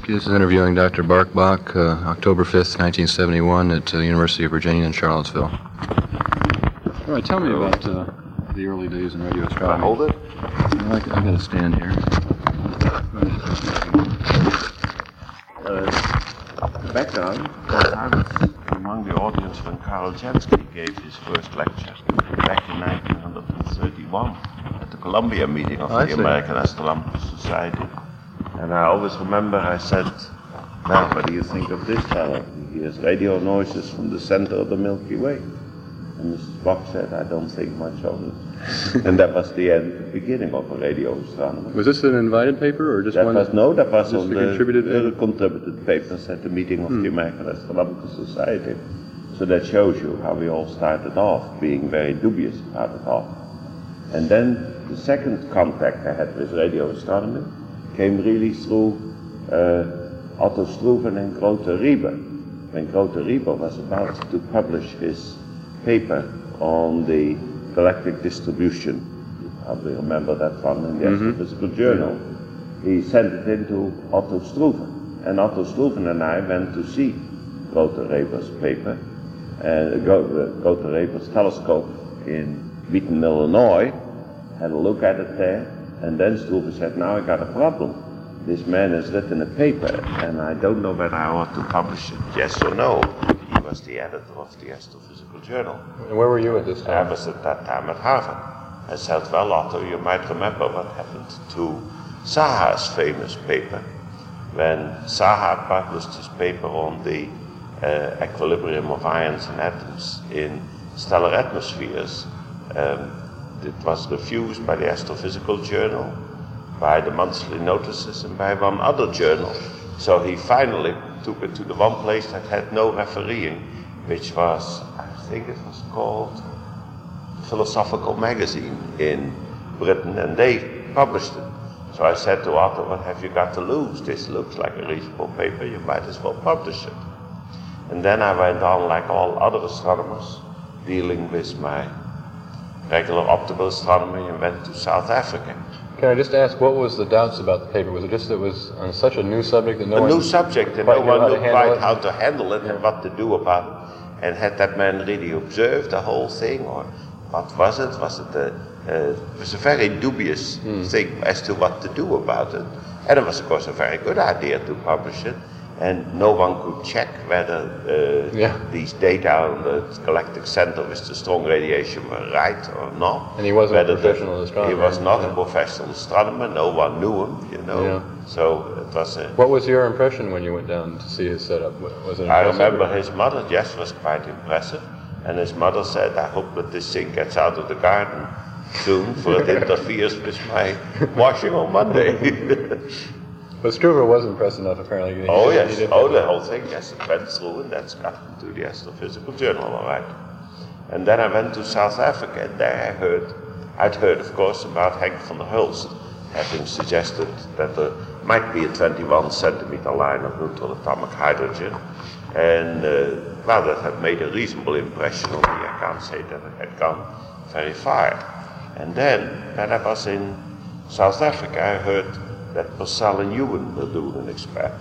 This is interviewing Dr. Barkbach, October 5th, 1971, at the University of Virginia in Charlottesville. All right, tell me about the early days in radio astronomy. Can I hold it? I got to stand here. Background, I was among the audience when Karl Jansky gave his first lecture back in 1931 at the Columbia meeting of the American Astronomical Society. And I always remember I said, "Now, what do you think of this fellow? He hears radio noises from the center of the Milky Way." And Mrs. Bock said, "I don't think much of it." And that was the beginning of a radio astronomer. Was this an invited paper or just that one? That was on the contributed papers at the meeting of the American Astronomical Society. So that shows you how we all started off being very dubious about it all. And then the second contact I had with radio astronomy came really through Otto Struve and Grote Rieber. When Grote Rieber was about to publish his paper on the galactic distribution, you probably remember that one in the Astrophysical Journal, he sent it into Otto Struve. And Otto Struve and I went to see Grote Rieber's paper, Grote Rieber's telescope in Wheaton, Illinois, had a look at it there. And then Struve said, "Now I got a problem. This man has written a paper, and I don't know whether I ought to publish it, yes or no." He was the editor of the Astrophysical Journal. And where were you at this time? I was at that time at Harvard. I said, "Well, Otto, you might remember what happened to Saha's famous paper. When Saha published his paper on the equilibrium of ions and atoms in stellar atmospheres, it was refused by the Astrophysical Journal, by the monthly notices, and by one other journal. So he finally took it to the one place that had no refereeing, which was, I think it was called Philosophical Magazine in Britain, and they published it. So I said to Otto, "What have you got to lose? This looks like a reasonable paper, you might as well publish it." And then I went on, like all other astronomers, dealing with my regular optical astronomy, and went to South Africa. Can I just ask, what was the doubts about the paper? Was it just that it was on such a new subject that no one new subject, and no one knew quite how to handle it and what to do about it? And had that man really observed the whole thing, or what was it? It was a very dubious thing as to what to do about it. And it was, of course, a very good idea to publish it. And no one could check whether these data on the galactic center with the strong radiation were right or not. And he wasn't a professional astronomer. He was not a professional astronomer. No one knew him, you know. Yeah. So it was a... What was your impression when you went down to see his setup? Was it impressive? I remember his mother, yes, was quite impressive. And his mother said, "I hope that this thing gets out of the garden soon, for it interferes with my washing on Monday." But Struve was impressed enough, apparently. Oh, yes. The whole thing, yes, it went through, and that's got into the Astrophysical Journal, all right. And then I went to South Africa, and there I'd heard, of course, about Henk van der Hulst, having suggested that there might be a 21 centimeter line of neutral atomic hydrogen. And, well, that had made a reasonable impression on me. I can't say that it had gone very far. And then, when I was in South Africa, I heard that Purcell and Ewan were doing an experiment.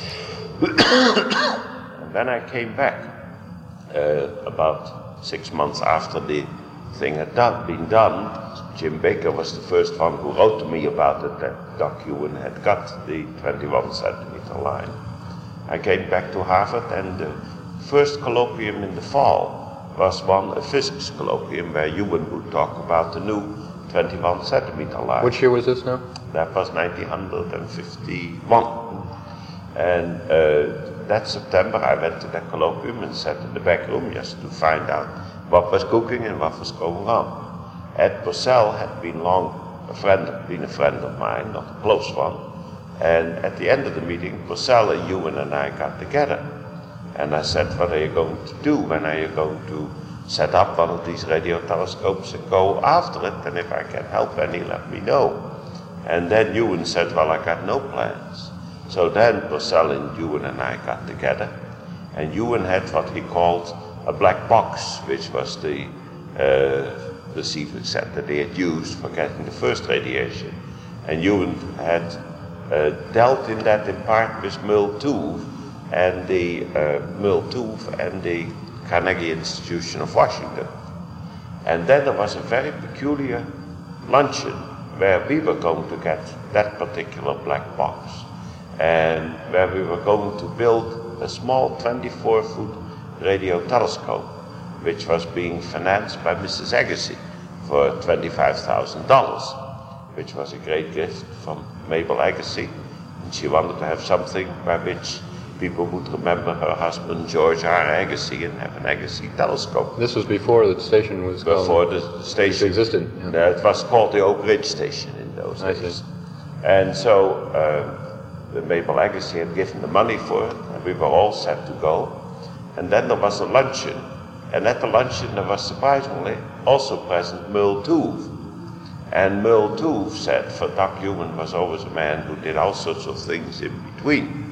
And then I came back about 6 months after the thing had been done. Jim Baker was the first one who wrote to me about it, that Doc Ewan had got the 21 centimeter line. I came back to Harvard, and the first colloquium in the fall was a physics colloquium where Ewan would talk about the new 21 centimeter line. Which year was this now? That was 1951. And that September I went to that colloquium and sat in the back room just to find out what was cooking and what was going on. Ed Purcell had been a friend of mine, not a close one. And at the end of the meeting, Purcell and Ewan and I got together. And I said, "What are you going to do? When are you going to set up one of these radio telescopes and go after it? And if I can help any, let me know." And then Ewan said, "Well, I got no plans." So then Purcell and Ewan and I got together, and Ewan had what he called a black box, which was the receiving set that they had used for getting the first radiation. And Ewan had dealt in that in part with Merle Tuve and the Carnegie Institution of Washington. And then there was a very peculiar luncheon where we were going to get that particular black box, and where we were going to build a small 24-foot radio telescope, which was being financed by Mrs. Agassi for $25,000, which was a great gift from Mabel Agassi. And she wanted to have something by which people would remember her husband, George R. Agassi, and have an Agassi telescope. This was before the station was called... Before the station existed. Yeah. It was called the Oak Ridge Station in those days. And so Mabel Agassi had given the money for it, and we were all set to go. And then there was a luncheon, and at the luncheon there was surprisingly also present Merle Tuve. And Merle Tuve said, for Doc Human was always a man who did all sorts of things in between.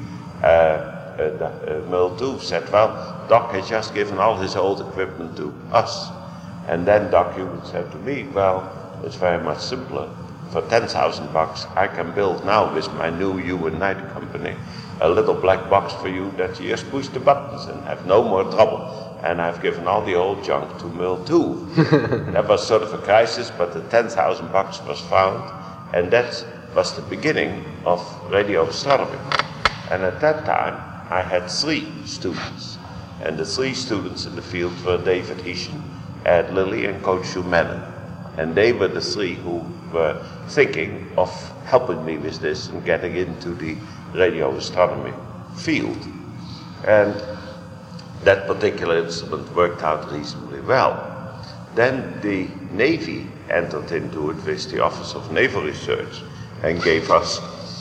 Merle Tuve said, well, Doc has just given all his old equipment to us. And then Doc Human said to me, well, it's very much simpler. For $10,000 I can build now with my new Human Knight company a little black box for you that you just push the buttons and have no more trouble. And I've given all the old junk to Merle Tuve. That was sort of a crisis, but the $10,000 was found, and that was the beginning of radio astronomy. And at that time, I had 3 students. And the 3 students in the field were David Hession, Ed Lilly, and Coach Hugh Mennen. And they were the 3 who were thinking of helping me with this and getting into the radio astronomy field. And that particular instrument worked out reasonably well. Then the Navy entered into it with the Office of Naval Research and gave us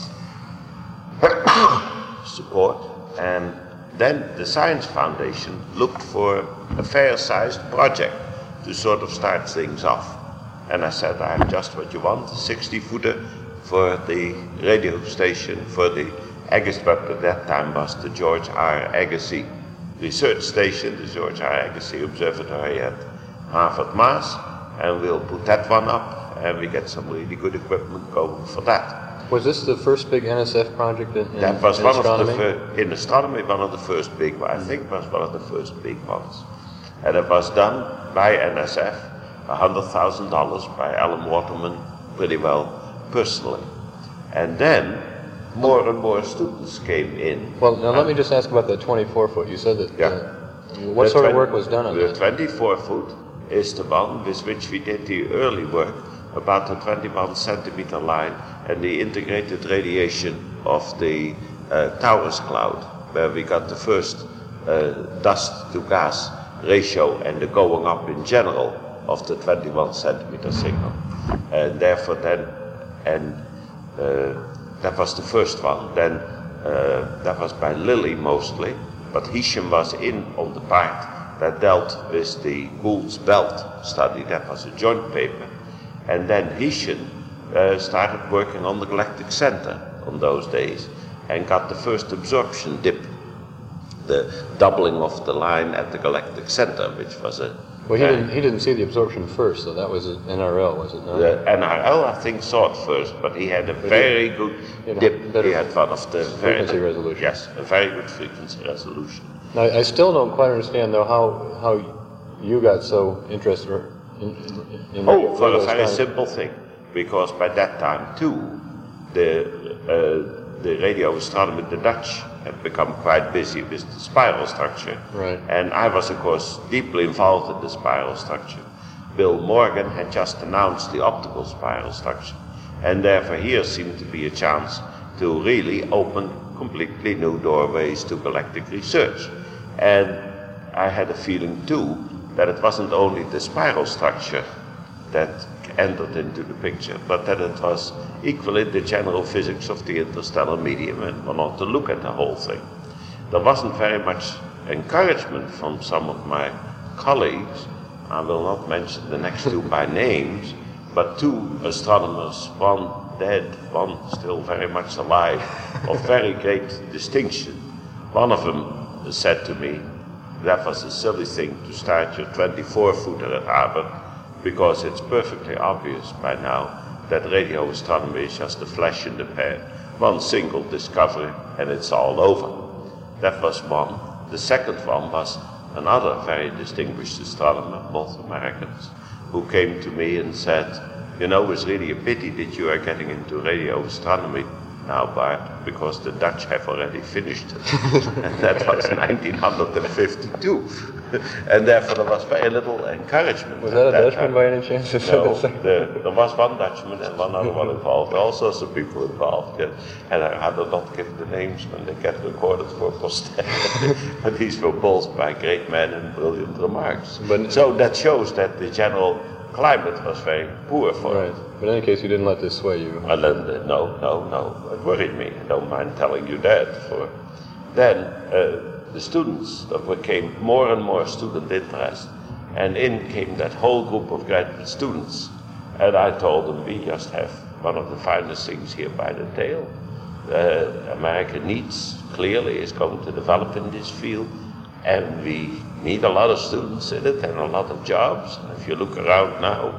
support. And then the Science Foundation looked for a fair-sized project to sort of start things off. And I said, I have just what you want, a 60-footer for the radio station, for the Agassi, but at that time was the George R. Agassi research station, the George R. Agassi Observatory at Harvard, Mass. And we'll put that one up, and we get some really good equipment going for that. Was this the first big NSF project in that was in one astronomy? Of the in astronomy, one of the first big ones. I think it was one of the first big ones. And it was done by NSF, $100,000 by Alan Waterman, pretty well personally. And then more and more students came in. Well, now let me just ask about the 24-foot. You said that. Yeah. What sort of work was done on that? The 24-foot is the one with which we did the early work about the 21 centimeter line and the integrated radiation of the Taurus cloud, where we got the first dust to gas ratio and the going up in general of the 21 centimeter signal. And therefore then, that was the first one. Then that was by Lilly mostly, but Hession was in on the part that dealt with the Gould's belt study. That was a joint paper. And then Hession started working on the Galactic Center on those days and got the first absorption dip, the doubling of the line at the Galactic Center, which was a... Well, he didn't see the absorption first, so that was an NRL, was it not? The NRL, I think, saw it first, but he had a very good dip. He had one of the frequency resolution. Yes, a very good frequency resolution. Now, I still don't quite understand, though, how you got so interested in for a very simple thing, because by that time, too, the radio astronomy, the Dutch, had become quite busy with the spiral structure. Right. And I was, of course, deeply involved in the spiral structure. Bill Morgan had just announced the optical spiral structure. And therefore here seemed to be a chance to really open completely new doorways to galactic research. And I had a feeling, too, that it wasn't only the spiral structure that entered into the picture, but that it was equally the general physics of the interstellar medium, and one ought to look at the whole thing. There wasn't very much encouragement from some of my colleagues. I will not mention the next two by names, but 2 astronomers, one dead, one still very much alive, of very great distinction. One of them said to me, that was a silly thing to start your 24-footer at Harvard, because it's perfectly obvious by now that radio astronomy is just a flash in the pan one single discovery and it's all over. That was one. The second one was another very distinguished astronomer, both Americans, who came to me and said, you know, it's really a pity that you are getting into radio astronomy now, Bart, because the Dutch have already finished it. And that was 1952. And therefore there was very little encouragement. Was that a Dutchman by any chance? No, there was one Dutchman and one other one involved, all sorts of people involved. Yeah. And I had not give the names when they get recorded for posterity. But these were both by great men and brilliant remarks. So that shows that the general climate was very poor for it. But in any case, you didn't let this sway you. And then, no, it worried me. I don't mind telling you that. Then the students, there became more and more student interest, and in came that whole group of graduate students. And I told them, we just have one of the finest things here by the tail. America needs, clearly, is going to develop in this field, and we need a lot of students in it and a lot of jobs. If you look around now,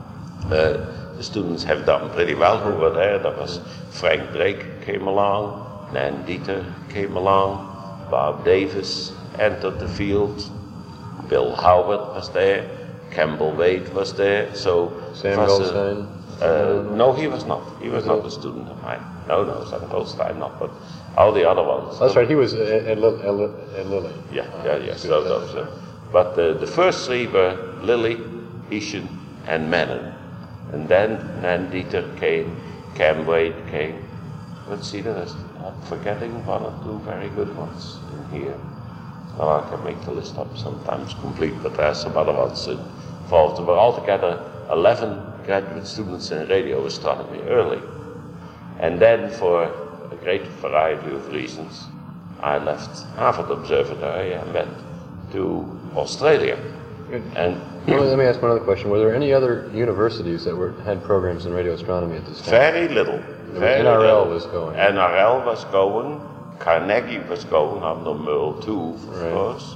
the students have done pretty well who were there. There was Frank Drake came along, Nan Dieter came along, Bob Davis entered the field, Bill Howard was there, Campbell Wade was there. So Sam Goldstein? No, he was not. He was not a student of mine. No, Sam Goldstein not, but all the other ones. That's right, he was at Lilly. Yeah. So. But the first three were Lilly, Isham, and Menon. And then Nan Dieter came, Cam Wade came. Let's see the rest. I'm forgetting one or two very good ones in here. Well, I can make the list up sometimes complete, but there are some other ones involved. There were altogether 11 graduate students in radio astronomy early. And then for a great variety of reasons, I left Harvard Observatory and went to Australia. And well, let me ask one other question. Were there any other universities that had programs in radio astronomy at this time? Very little. NRL was going. NRL was going. Carnegie was going under Merle too, of course.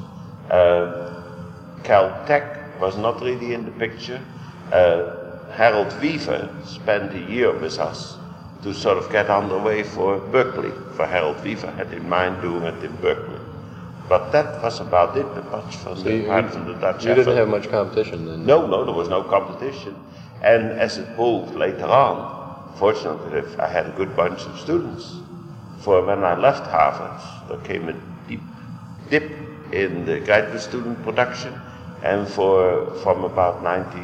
Caltech was not really in the picture. Harold Weaver spent a year with us to sort of get underway for Berkeley. For Harold Weaver had in mind doing it in Berkeley. But that was about it, much from the Dutch You didn't have much competition then? No, there was no competition. And as it proved later on, fortunately, I had a good bunch of students. For when I left Harvard, there came a deep dip in the graduate student production, and from about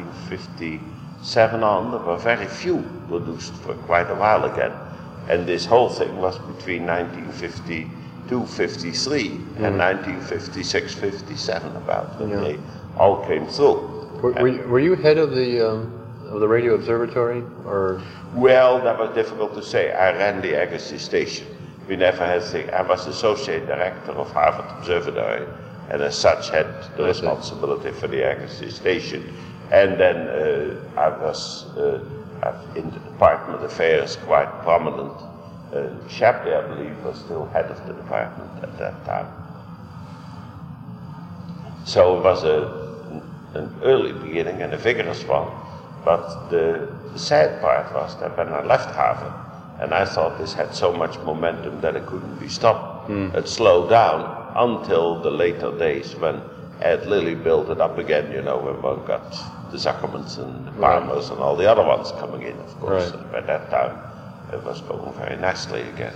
1957 on, there were very few produced for quite a while again. And this whole thing was between 1952, 53 and 1956, 57 about when they all came through. Were you head of the radio observatory, or? Well, that was difficult to say. I ran the Agassiz station. We never had I was associate director of Harvard Observatory, and as such had the responsibility for the Agassiz station. And then I was in the Department of Affairs quite prominent. Shapley, I believe, was still head of the department at that time. So it was an early beginning and a vigorous one. But the sad part was that when I left Harvard, and I thought this had so much momentum that it couldn't be stopped, it slowed down until the later days when Ed Lilly built it up again, when one got the Zuckermans and the Palmers and all the other ones coming in, of course. And by that time, it was going very nicely again.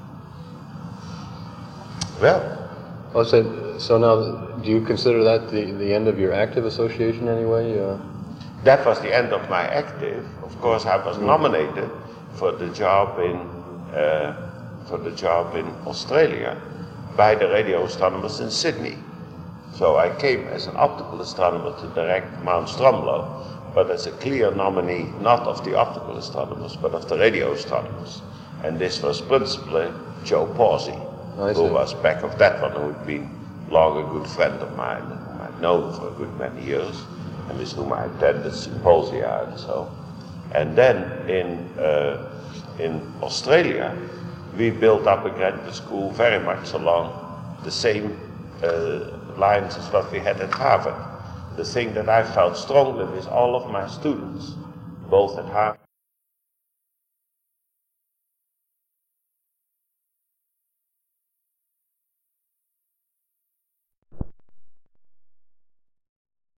Well. So now, do you consider that the end of your active association anyway? That was the end of my active. Of course, I was nominated for the job in Australia by the radio astronomers in Sydney. So I came as an optical astronomer to direct Mount Stromlo, but as a clear nominee not of the optical astronomers, but of the radio astronomers. And this was principally Joe Pawsey, who was back of that one, who had been long a good friend of mine, and whom I'd known for a good many years, and with whom I attended symposia and so. And then in Australia, we built up a graduate school very much along the same lines as what we had at Harvard. The thing that I felt strongly with all of my students, both at Harvard